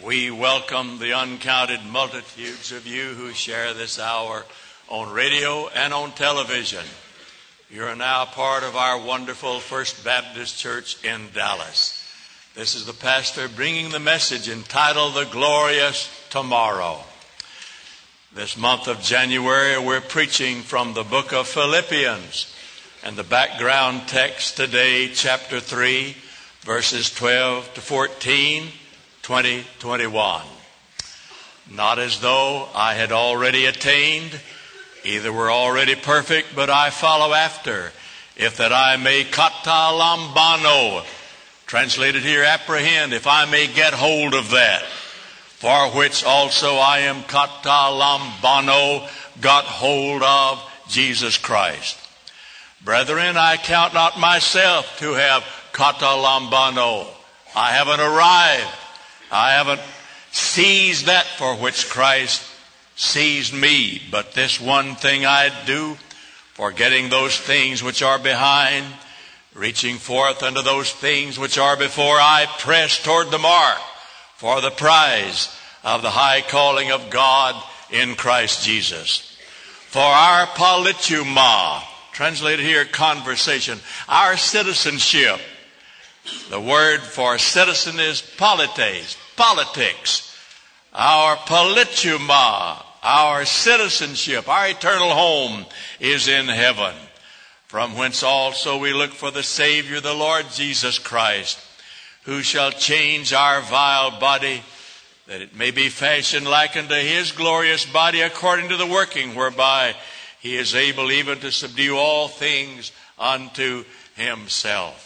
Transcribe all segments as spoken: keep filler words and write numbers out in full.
We welcome the uncounted multitudes of you who share this hour on radio and on television. You are now part of our wonderful First Baptist Church in Dallas. This is the pastor bringing the message entitled The Glorious Tomorrow. This month of January, we're preaching from the book of Philippians. And the background text today, chapter three, verses twelve to fourteen, twenty, twenty-one. Not as though I had already attained, either were already perfect, but I follow after, if that I may kata lambano, translated here, apprehend, if I may get hold of that, for which also I am kata lambano, got hold of Jesus Christ. Brethren, I count not myself to have kata lambano. I haven't arrived. I haven't seized that for which Christ seized me. But this one thing I do, forgetting those things which are behind, reaching forth unto those things which are before, I press toward the mark for the prize of the high calling of God in Christ Jesus. For our polituma, translated here, conversation, our citizenship. The word for citizen is polites, politics. Our polituma, our citizenship, our eternal home is in heaven, from whence also we look for the Savior, the Lord Jesus Christ, who shall change our vile body, that it may be fashioned like unto his glorious body, according to the working whereby he is able even to subdue all things unto himself.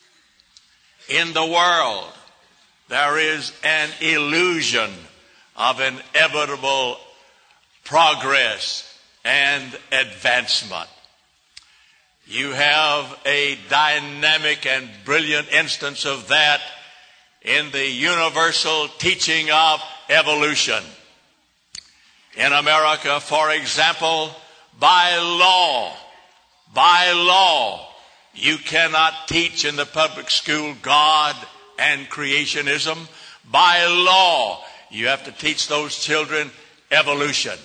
In the world, there is an illusion of inevitable progress and advancement. You have a dynamic and brilliant instance of that in the universal teaching of evolution. In America, for example, by law, by law, you cannot teach in the public school God and creationism. By law, you have to teach those children evolution.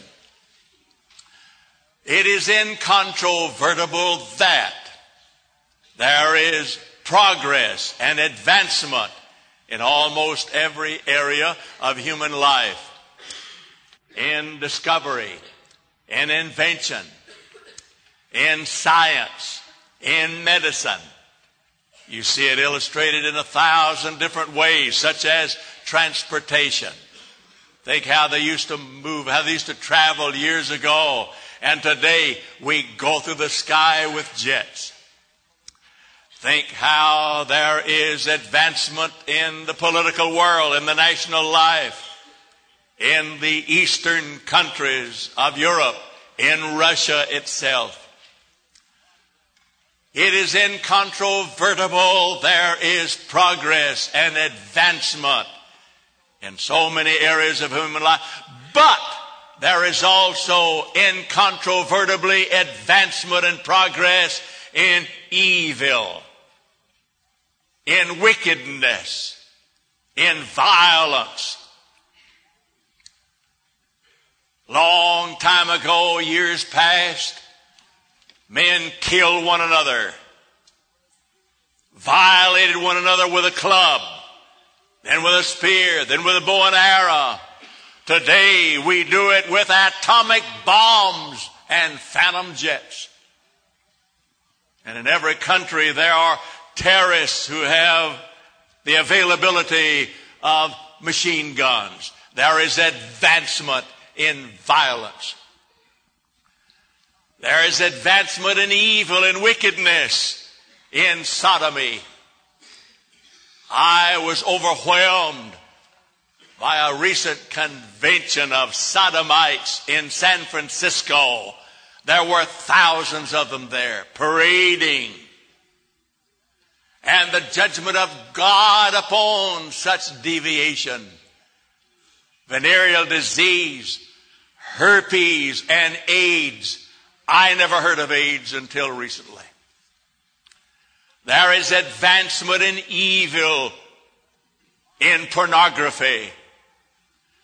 It is incontrovertible that there is progress and advancement in almost every area of human life. In discovery, in invention, in science, in medicine. You see it illustrated in a thousand different ways, such as transportation. Think how they used to move, how they used to travel years ago. And today we go through the sky with jets. Think how there is advancement in the political world, in the national life, in the eastern countries of Europe, in Russia itself. It is incontrovertible. There is progress and advancement in so many areas of human life. But there is also incontrovertibly advancement and progress in evil, in wickedness, in violence. Long time ago, years past, men killed one another, violated one another with a club, then with a spear, then with a bow and arrow. Today we do it with atomic bombs and phantom jets. And in every country there are terrorists who have the availability of machine guns. There is advancement in violence. There is advancement in evil and wickedness, in sodomy. I was overwhelmed by a recent convention of sodomites in San Francisco. There were thousands of them there, parading. And the judgment of God upon such deviation. Venereal disease, herpes, and AIDS. I never heard of AIDS until recently. There is advancement in evil, in pornography,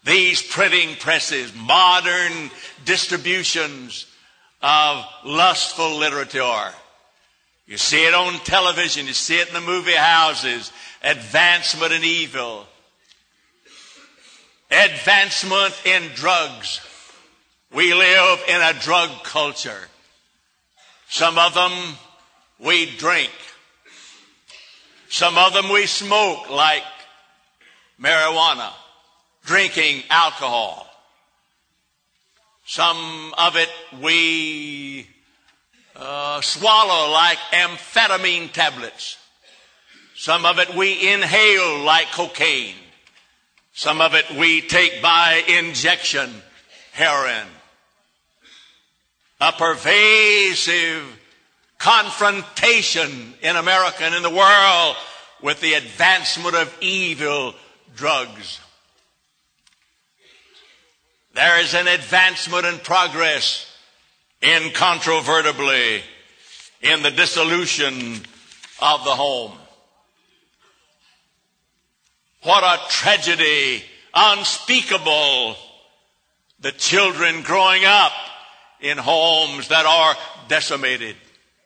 These printing presses, modern distributions of lustful literature. You see it on television. You see it in the movie houses. Advancement in evil. Advancement in drugs. We live in a drug culture. Some of them we drink. Some of them we smoke, like marijuana, drinking alcohol. Some of it we uh, swallow, like amphetamine tablets. Some of it we inhale, like cocaine. Some of it we take by injection, heroin. A pervasive confrontation in America and in the world with the advancement of evil drugs. There is an advancement and progress incontrovertibly in the dissolution of the home. What a tragedy, unspeakable, the children growing up in homes that are decimated.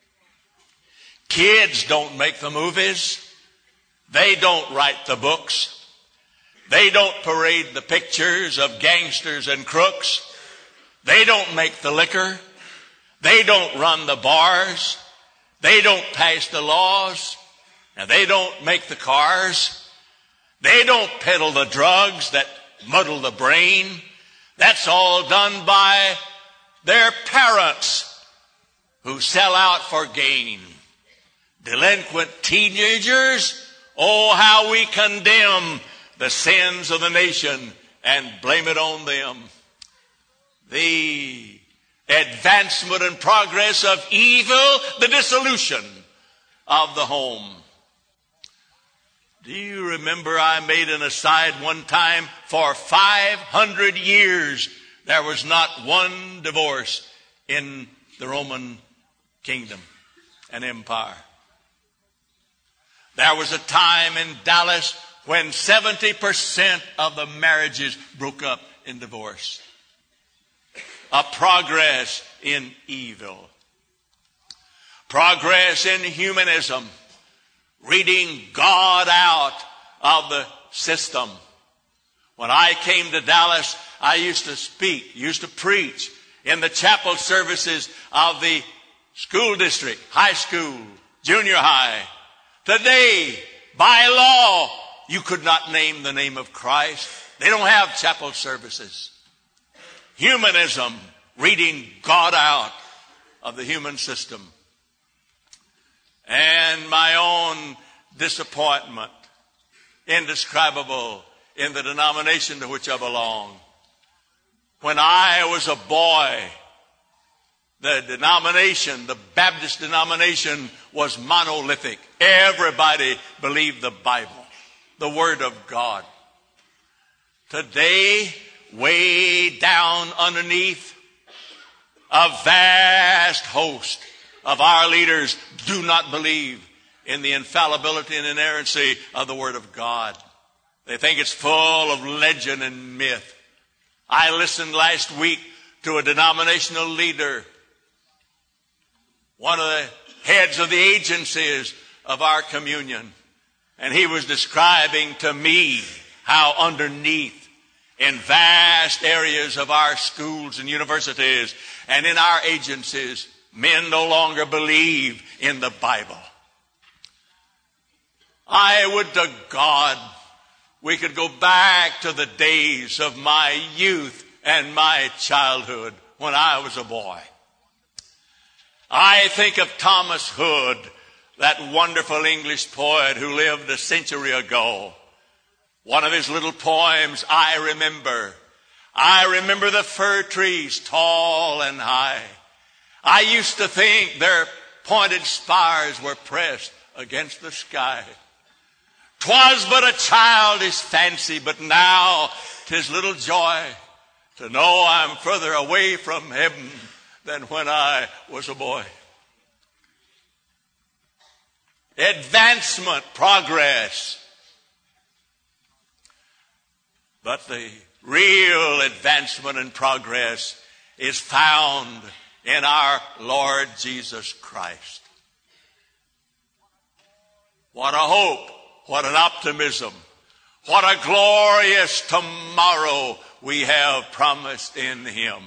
Kids don't make the movies. They don't write the books. They don't parade the pictures of gangsters and crooks. They don't make the liquor. They don't run the bars. They don't pass the laws. And they don't make the cars. They don't peddle the drugs that muddle the brain. That's all done by their parents who sell out for gain. Delinquent teenagers, oh, how we condemn the sins of the nation and blame it on them. The advancement and progress of evil, the dissolution of the home. Do you remember I made an aside one time? For five hundred years, there was not one divorce in the Roman kingdom and empire. There was a time in Dallas when seventy percent of the marriages broke up in divorce. A progress in evil. Progress in humanism. Reading God out of the system. When I came to Dallas, I used to speak, used to preach in the chapel services of the school district, high school, junior high. Today, by law, you could not name the name of Christ. They don't have chapel services. Humanism, reading God out of the human system. And my own disappointment, indescribable in the denomination to which I belong. When I was a boy, the denomination, the Baptist denomination, was monolithic. Everybody believed the Bible, the Word of God. Today, way down underneath, a vast host of our leaders do not believe in the infallibility and inerrancy of the Word of God. They think it's full of legend and myth. I listened last week to a denominational leader, one of the heads of the agencies of our communion, and he was describing to me how underneath, in vast areas of our schools and universities and in our agencies, men no longer believe in the Bible. I would to God we could go back to the days of my youth and my childhood when I was a boy. I think of Thomas Hood, that wonderful English poet who lived a century ago. One of his little poems, I remember. I remember the fir trees tall and high. I used to think their pointed spires were pressed against the sky. 'Twas but a childish fancy, but now 'tis little joy to know I'm further away from heaven than when I was a boy. Advancement, progress. But the real advancement and progress is found in our Lord Jesus Christ. What a hope, what an optimism, what a glorious tomorrow we have promised in Him.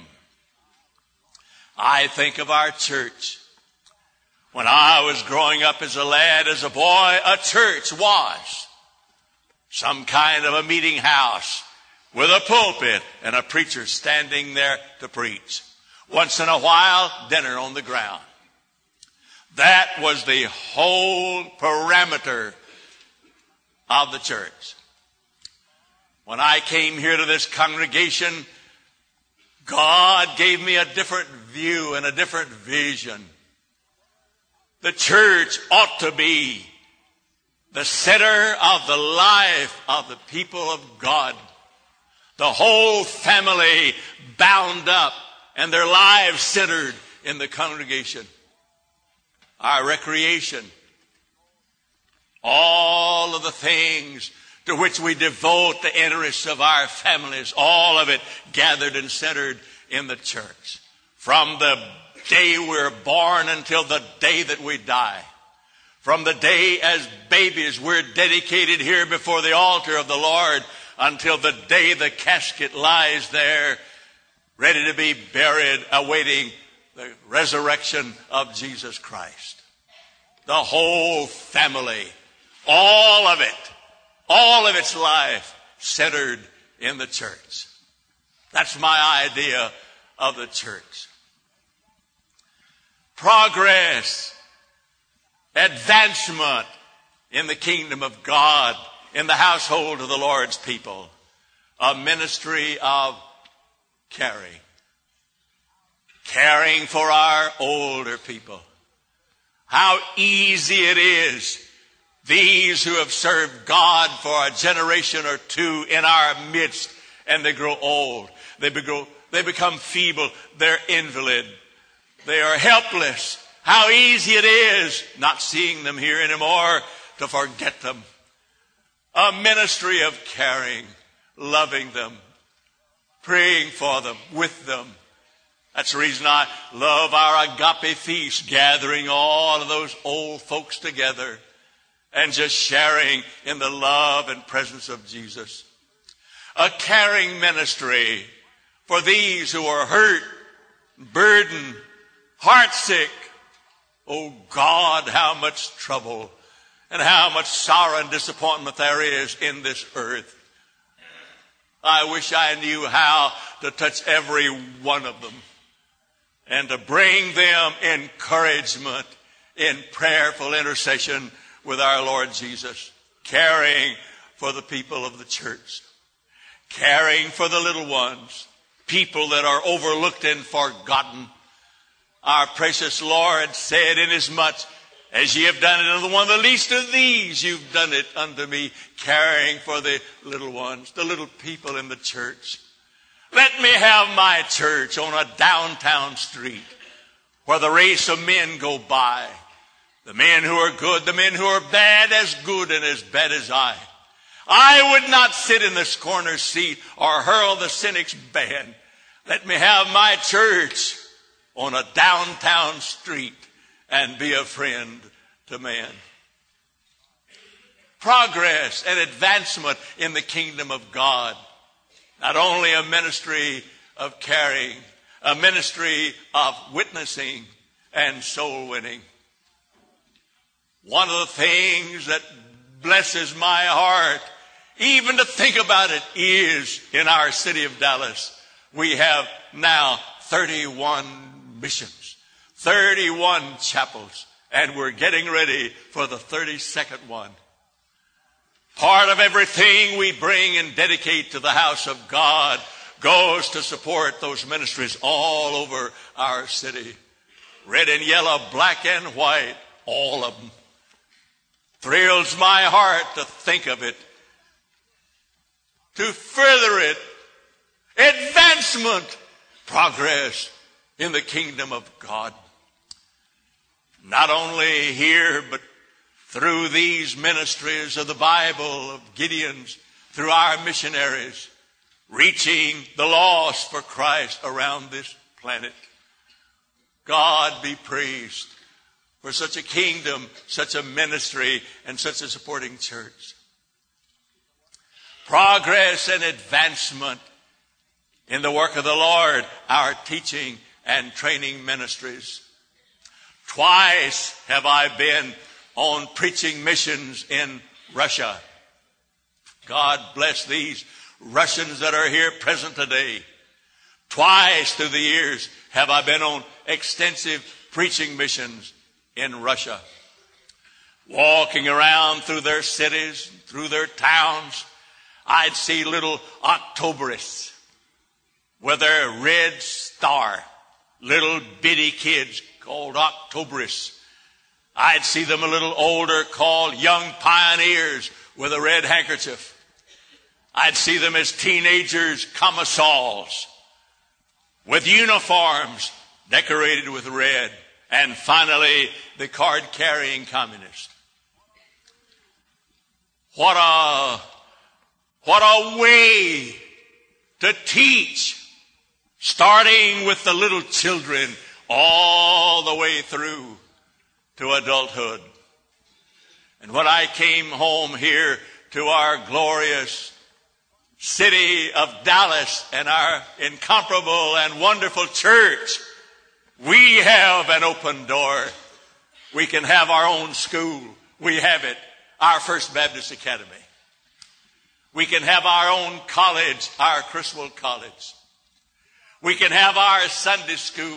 I think of our church. When I was growing up as a lad, as a boy, a church was some kind of a meeting house with a pulpit and a preacher standing there to preach. Once in a while, dinner on the ground. That was the whole parameter of the church. When I came here to this congregation, God gave me a different view and a different vision. The church ought to be the center of the life of the people of God. The whole family bound up and their lives centered in the congregation. Our recreation, all of the things to which we devote the interests of our families, all of it gathered and centered in the church. From the day we're born until the day that we die. From the day as babies we're dedicated here before the altar of the Lord until the day the casket lies there, ready to be buried, awaiting the resurrection of Jesus Christ. The whole family, all of it, all of its life centered in the church. That's my idea of the church. Progress, advancement in the kingdom of God, in the household of the Lord's people. A ministry of caring. Caring for our older people. How easy it is, these who have served God for a generation or two in our midst, and they grow old. They, grow, they become feeble. They're invalid. They are helpless. How easy it is, not seeing them here anymore, to forget them. A ministry of caring, loving them, praying for them, with them. That's the reason I love our agape feast, gathering all of those old folks together and just sharing in the love and presence of Jesus. A caring ministry for these who are hurt, burdened, heartsick. Oh God, how much trouble and how much sorrow and disappointment there is in this earth. I wish I knew how to touch every one of them and to bring them encouragement in prayerful intercession with our Lord Jesus, caring for the people of the church, caring for the little ones, people that are overlooked and forgotten. Our precious Lord said, inasmuch as ye have done it unto one of the least of these, you've done it unto me, caring for the little ones, the little people in the church. Let me have my church on a downtown street where the race of men go by. The men who are good, the men who are bad, as good and as bad as I. I would not sit in this corner seat or hurl the cynic's ban. Let me have my church on a downtown street and be a friend to man. Progress and advancement in the kingdom of God. Not only a ministry of caring, a ministry of witnessing and soul winning. One of the things that blesses my heart, even to think about it, is in our city of Dallas, we have now thirty-one missions, thirty-one chapels, and we're getting ready for the thirty-second one. Part of everything we bring and dedicate to the house of God goes to support those ministries all over our city. Red and yellow, black and white, all of them. Thrills my heart to think of it, to further it, advancement, progress in the kingdom of God. Not only here, but through these ministries of the Bible, of Gideon's, through our missionaries, reaching the lost for Christ around this planet. God be praised for such a kingdom, such a ministry, and such a supporting church. Progress and advancement in the work of the Lord, our teaching and training ministries. Twice have I been on preaching missions in Russia. God bless these Russians that are here present today. Twice through the years have I been on extensive preaching missions in Russia. Walking around through their cities, through their towns, I'd see little Octoberists with their red star, little bitty kids called Octoberists. I'd see them a little older called young pioneers with a red handkerchief. I'd see them as teenagers, commissars, with uniforms decorated with red. And finally, the card-carrying communist. What a, what a way to teach, starting with the little children all the way through to adulthood. And when I came home here to our glorious city of Dallas and our incomparable and wonderful church, we have an open door. We can have our own school. We have it, our First Baptist Academy. We can have our own college, our Criswell College. We can have our Sunday school.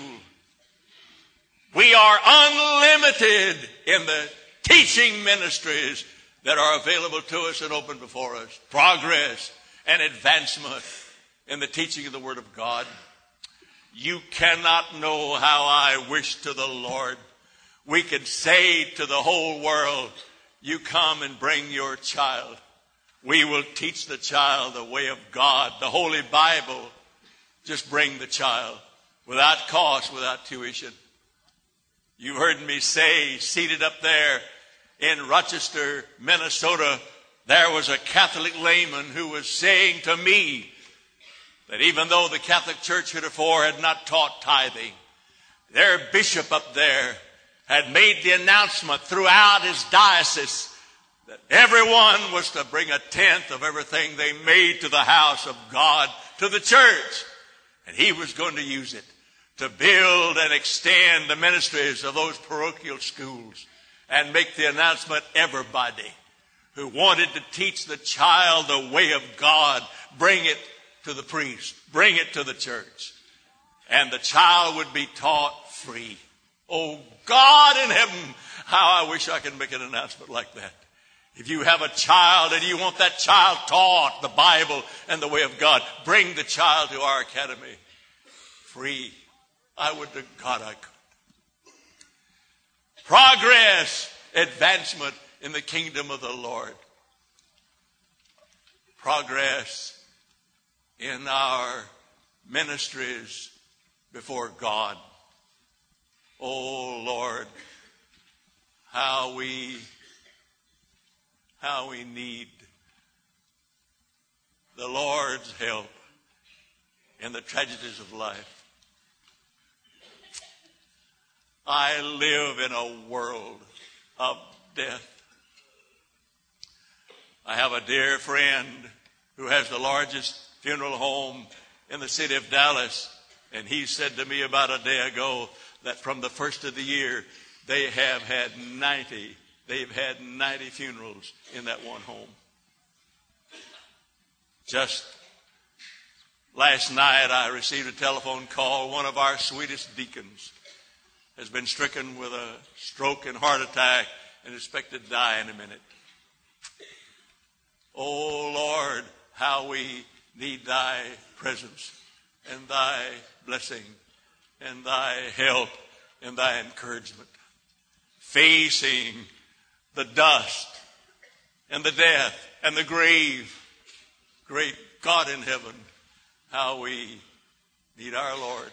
We are unlimited in the teaching ministries that are available to us and open before us. Progress and advancement in the teaching of the Word of God. You cannot know how I wish to the Lord we could say to the whole world, you come and bring your child. We will teach the child the way of God, the Holy Bible. Just bring the child without cost, without tuition. You heard me say, seated up there in Rochester, Minnesota, there was a Catholic layman who was saying to me that even though the Catholic Church heretofore had not taught tithing, their bishop up there had made the announcement throughout his diocese that everyone was to bring a tenth of everything they made to the house of God, to the church. And he was going to use it to build and extend the ministries of those parochial schools and make the announcement, everybody who wanted to teach the child the way of God, bring it to the priest, bring it to the church. And the child would be taught free. Oh, God in heaven, how I wish I could make an announcement like that. If you have a child and you want that child taught the Bible and the way of God, bring the child to our academy free. I would to God I could. Progress, advancement in the kingdom of the Lord. Progress in our ministries before God. Oh Lord, how we, how we need the Lord's help in the tragedies of life. I live in a world of death. I have a dear friend who has the largest funeral home in the city of Dallas, and he said to me about a day ago that from the first of the year they have had ninety, they've had ninety funerals in that one home. Just last night I received a telephone call. One of our sweetest deacons has been stricken with a stroke and heart attack and is expected to die in a minute. Oh Lord, how we need thy presence and thy blessing and thy help and thy encouragement. Facing the dust and the death and the grave. Great God in heaven, how we need our Lord.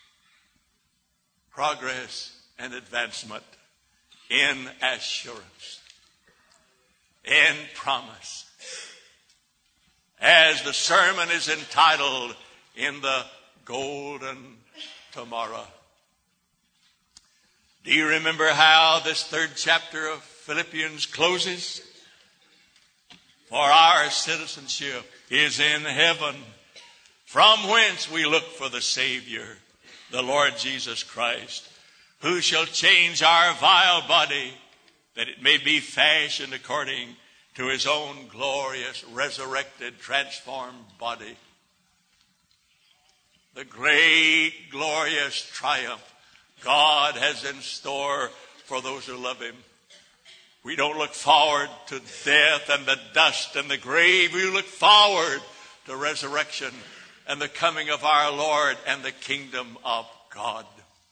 Progress and advancement in assurance, in promise, as the sermon is entitled, In the Golden Tomorrow. Do you remember how this third chapter of Philippians closes? For our citizenship is in heaven, from whence we look for the Savior, the Lord Jesus Christ, who shall change our vile body, that it may be fashioned according to his own glorious, resurrected, transformed body. The great, glorious triumph God has in store for those who love him. We don't look forward to death and the dust and the grave. We look forward to resurrection and the coming of our Lord and the kingdom of God.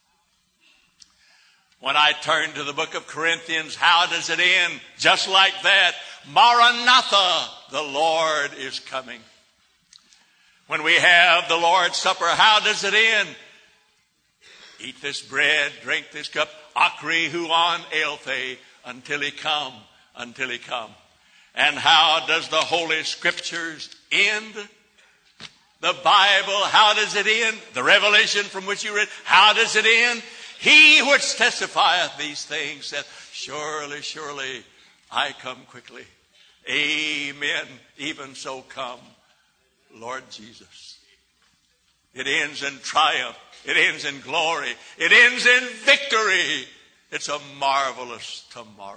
When I turn to the book of Corinthians, how does it end? Just like that. Maranatha, the Lord is coming. When we have the Lord's Supper, how does it end? Eat this bread, drink this cup, akri huan elthe, until he come, until he come. And how does the Holy Scriptures end? The Bible, how does it end? The Revelation from which you read, how does it end? He which testifieth these things saith, surely, surely, I come quickly. Amen. Even so come, Lord Jesus. It ends in triumph. It ends in glory. It ends in victory. It's a marvelous tomorrow.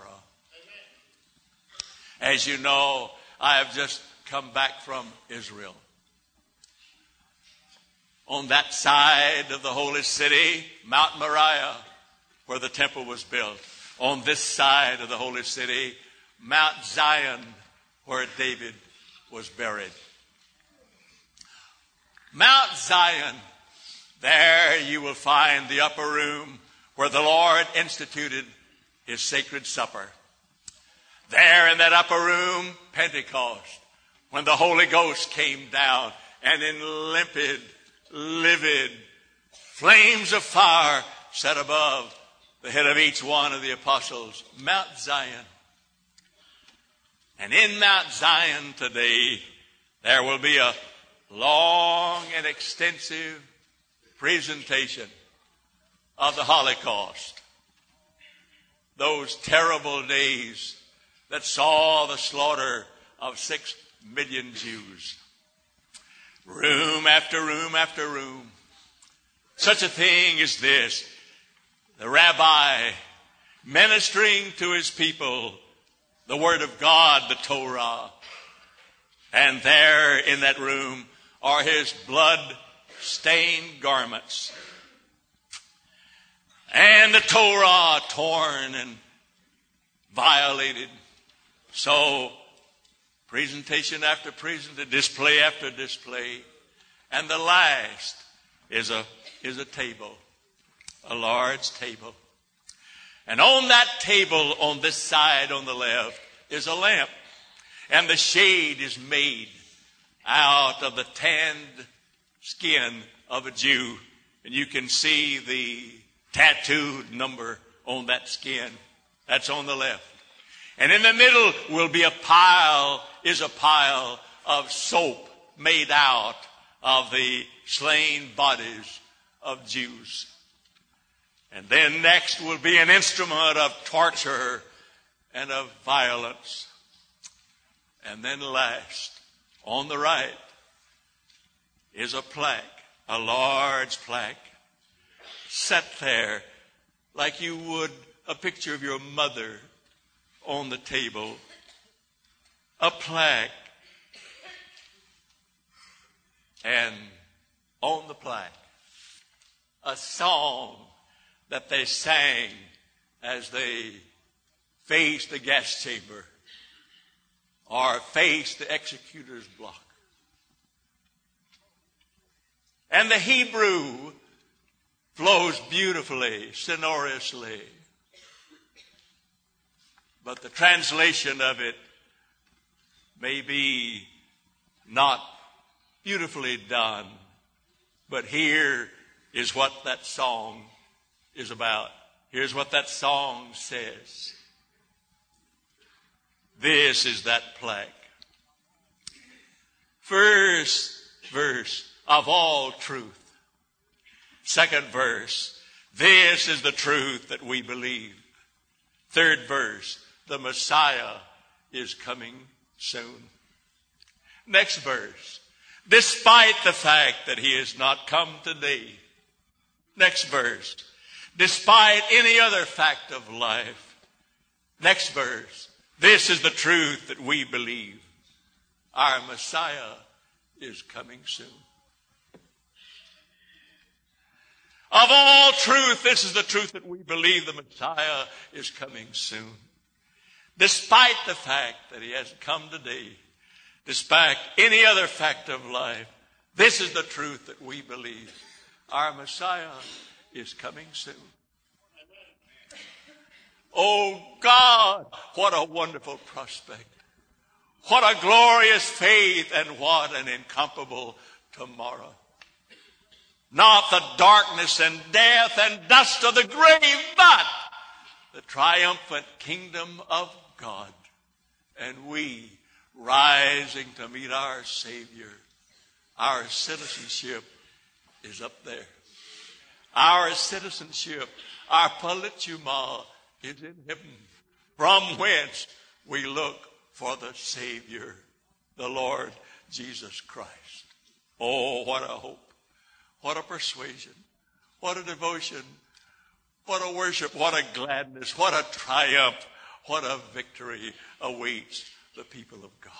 As you know, I have just come back from Israel. On that side of the holy city, Mount Moriah, where the temple was built. On this side of the holy city, Mount Zion, where David was buried. Mount Zion, there you will find the upper room where the Lord instituted his sacred supper. There in that upper room, Pentecost, when the Holy Ghost came down and in limpid, livid flames of fire set above the head of each one of the apostles, Mount Zion. And in Mount Zion today, there will be a long and extensive presentation of the Holocaust. Those terrible days that saw the slaughter of six million Jews. Room after room after room. Such a thing as this. The rabbi ministering to his people the Word of God, the Torah. And there in that room are his blood-stained garments. And the Torah torn and violated. So, presentation after presentation, display after display. And the last is a, is a table, a large table. And on that table on this side on the left is a lamp. And the shade is made out of the tanned skin of a Jew. And you can see the tattooed number on that skin. That's on the left. And in the middle will be a pile, is a pile of soap made out of the slain bodies of Jews. And then next will be an instrument of torture and of violence. And then last, on the right, is a plaque, a large plaque, set there like you would a picture of your mother on the table. A plaque. And on the plaque, a song that they sang as they faced the gas chamber or faced the executor's block. And the Hebrew flows beautifully, sonorously. But the translation of it may be not beautifully done. But here is what that song is about. Here's what that song says. This is that plaque. First verse, of all truth. Second verse, this is the truth that we believe. Third verse, the Messiah is coming soon. Next verse, despite the fact that he has not come today. Next verse, despite any other fact of life. Next verse, this is the truth that we believe. Our Messiah is coming soon. Of all truth, this is the truth that we believe. The Messiah is coming soon. Despite the fact that he hasn't come today, despite any other fact of life, this is the truth that we believe. Our Messiah is coming soon. Oh God, what a wonderful prospect. What a glorious faith and what an incomparable tomorrow. Not the darkness and death and dust of the grave, but the triumphant kingdom of God. And we rising to meet our Savior. Our citizenship is up there. Our citizenship, our polituma, is in heaven, from whence we look for the Savior, the Lord Jesus Christ. Oh, what a hope. What a persuasion. What a devotion. What a worship. What a gladness. What a triumph. What a victory awaits the people of God.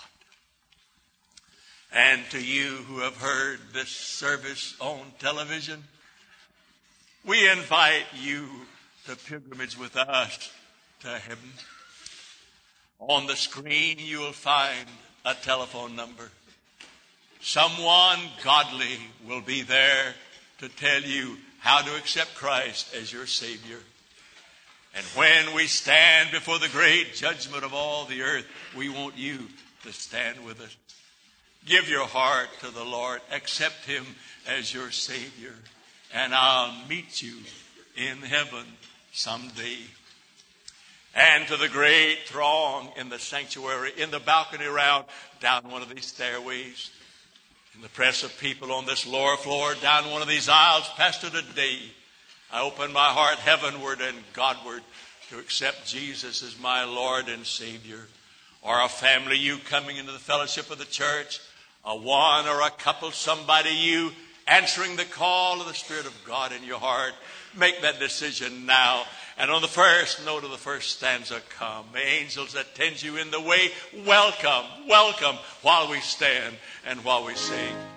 And to you who have heard this service on television, we invite you to pilgrimage with us to heaven. On the screen you will find a telephone number. Someone godly will be there to tell you how to accept Christ as your Savior. And when we stand before the great judgment of all the earth, we want you to stand with us. Give your heart to the Lord. Accept him as your Savior. And I'll meet you in heaven someday. And to the great throng in the sanctuary, in the balcony around, down one of these stairways, in the press of people on this lower floor, down one of these aisles, Pastor, today I open my heart heavenward and Godward to accept Jesus as my Lord and Savior. Or a family, you coming into the fellowship of the church, a one or a couple, somebody, you answering the call of the Spirit of God in your heart. Make that decision now. And on the first note of the first stanza, come. Angels attend you in the way. Welcome, welcome, while we stand and while we sing.